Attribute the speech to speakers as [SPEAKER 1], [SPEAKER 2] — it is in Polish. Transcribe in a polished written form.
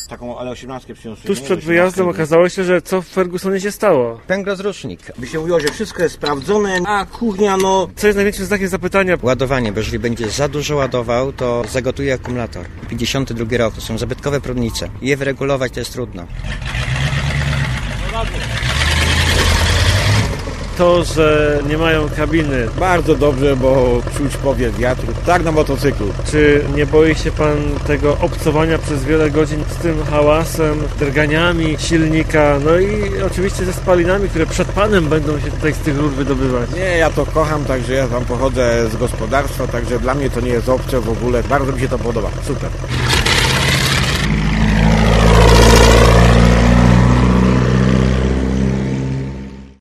[SPEAKER 1] taką Ale-18 przyniosłem.
[SPEAKER 2] Tuż przed wyjazdem okazało się, że co w Fergusonie się stało?
[SPEAKER 3] Pęgozrusznik.
[SPEAKER 1] By się mówiło, że wszystko jest sprawdzone, a kuchnia, no...
[SPEAKER 2] Co jest największym znakiem zapytania?
[SPEAKER 3] Ładowanie, bo jeżeli będzie za dużo ładował, to zagotuje akumulator. 52 rok, to są zabytkowe prądnice. Je wyregulować to jest trudno.
[SPEAKER 2] To, że nie mają kabiny.
[SPEAKER 1] Bardzo dobrze, bo czuć powiew wiatru. Tak na motocyklu.
[SPEAKER 2] Czy nie boi się pan tego obcowania przez wiele godzin z tym hałasem, drganiami silnika, no i oczywiście ze spalinami, które przed panem będą się tutaj z tych rur wydobywać?
[SPEAKER 1] Nie, ja to kocham, także ja tam pochodzę z gospodarstwa, także dla mnie to nie jest obce w ogóle. Bardzo mi się to podoba. Super.